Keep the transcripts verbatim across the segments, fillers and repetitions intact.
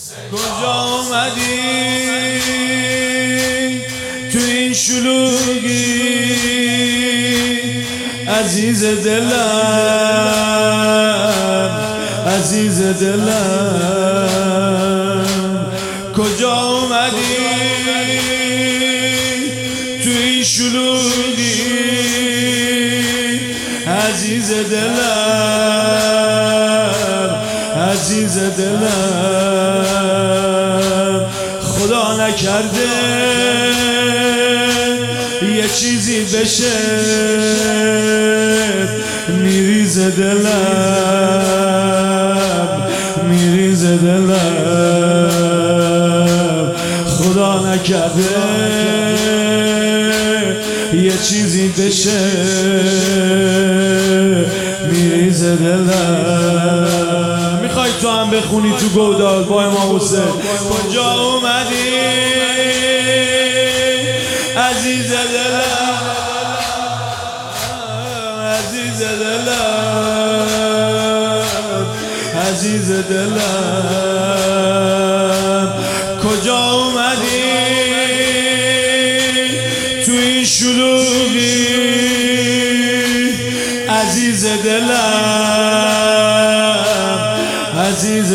کجا اومدی تو این شلوغی عزیز دلم، عزیز دلم. کجا اومدی تو این شلوغی عزیز دلم، عزیز دلم. خدا نکرده یه چیزی بشه میریزه دلم، میریزه دلم. خدا نکرده یه چیزی بشه میریزه دلم. میخوای تو هم بخونی تو گودال با امام حسین؟ کجا اومدی عزیز دلم، عزیز دلم، عزیز دلم. کجا اومدی تو این شلوغی عزیز دلم، عزیز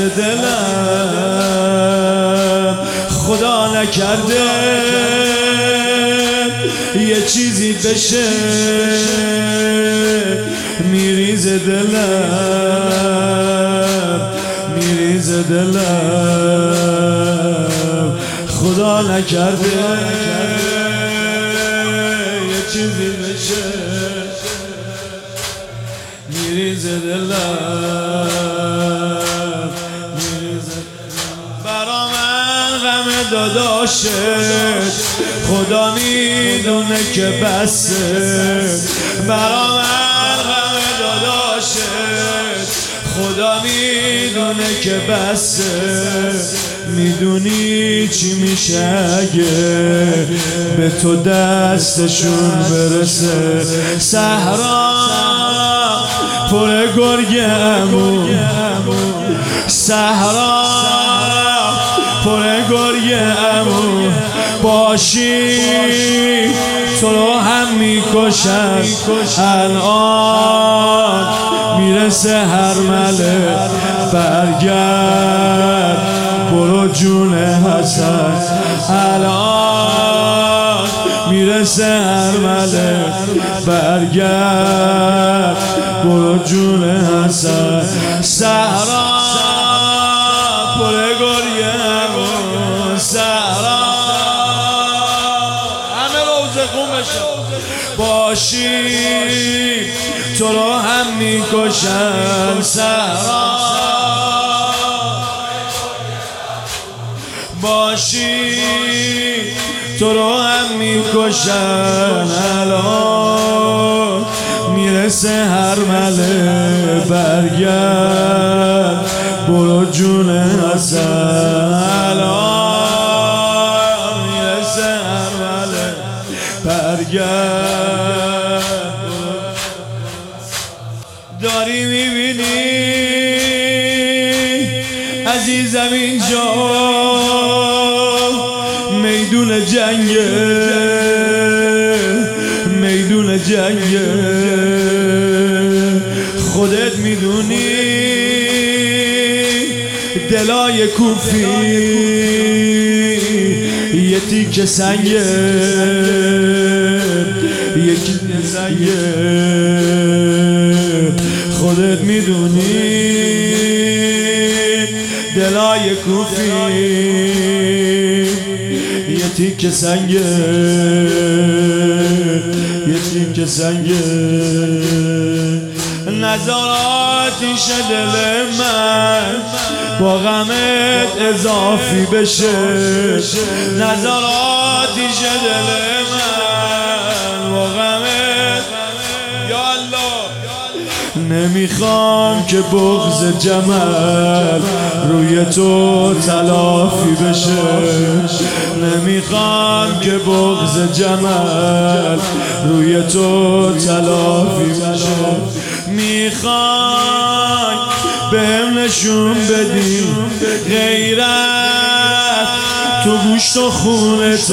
دلم. خدا نکرده یه چیزی بشه میریزه دلم، میریزه دلم. خدا نکرده یه چیزی بشه میریزه دلم، میریزه. برا من غم داداشت خدا میدونه که بسه. برا من غم داداشت خدا میدونه که بسه. میدونی چی میشه اگه به تو دستشون برسه. صحرا پر گرگ عمو، صحرا پر گرگ عمو. باشی تو رو هم میکشن الان میرسه هر مله. برگرد برو جون حسن الان میرسه هر مله. برگرد برو جون حسن. صحرا پر گرگ عمو، صحرا همه روزه خون بشه. باشی تو رو هم میکشن صحرا. باشی تو رو هم میکشن الان میرسه هر مله. برگرد برو جون حسن الان میرسه هر مله. برگرد داری میبینی عزیزم اینجا میدون جنگه، میدون جنگه. خودت میدونی دلای کوفی یه تیکه سنگه، یکی سنگه. خودت میدونی دلای کوفی یه تیکه سنگه، یه تیکه سنگه. نظاراتیش دل من با غمت اضافی بشه. نظاراتیش دل من با غمت. یا الله نمیخوام که بغض جمل روی تو تلافی بشه. نمیخوام که بغض جمل روی تو تلافی بشه. میخوای بهم نشون بدی غیرت گوشت و خونت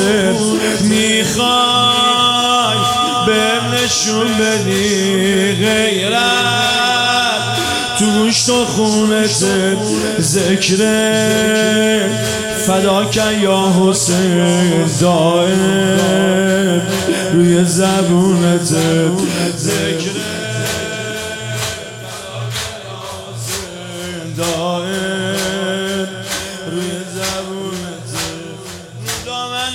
میخوای بهم نشون بدی غیرت، تو گوشت و خونت ذکره فداکن یا حسین، دائم روی زبونت ذکره دائم روی زبونت. دامن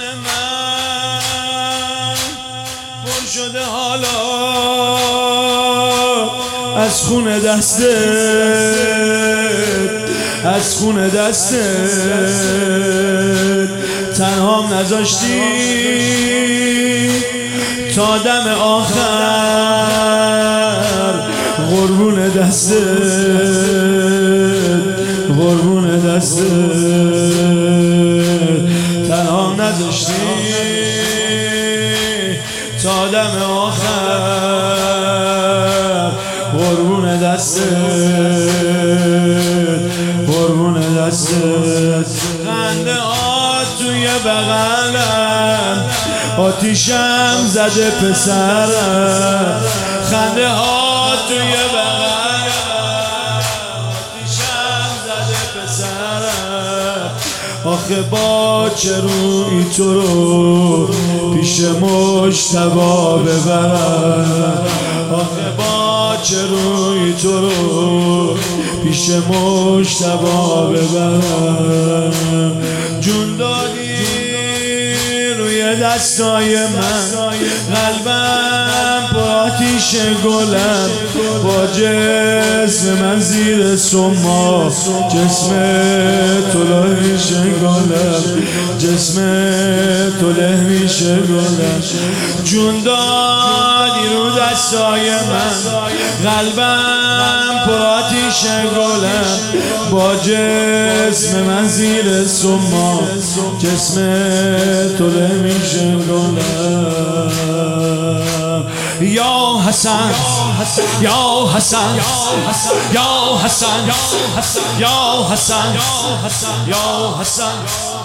من پر شده حالا از خون دستت، از خون دستت. تنهام نذاشتی تا دم آخر، قربون دستت، قربون دستت. تنهام نذاشتی تا دم آخر، قربون دستت، قربون دستت. خنده ها توی بغلم آتیشم زده پسرم، خنده ها توی بغلم آتیشم زده پسرم. آخه با چه روی تو رو پیش مجتبی ببرم، آخه با چه روی تو رو پیش مجتبی ببرم. جون دادی روی دستای من، قلبم با آتیش گلم، با جسم من زیر سما، جسم تو له میشه گلم، جسم تو له میشه گلم. جون دادی رو دستای من، قلبم پر آتیش گلم، با جسم من زیر سما، جسم تو له میشه گلم. یا حسن یا حسن یا حسن یا حسن یا حسن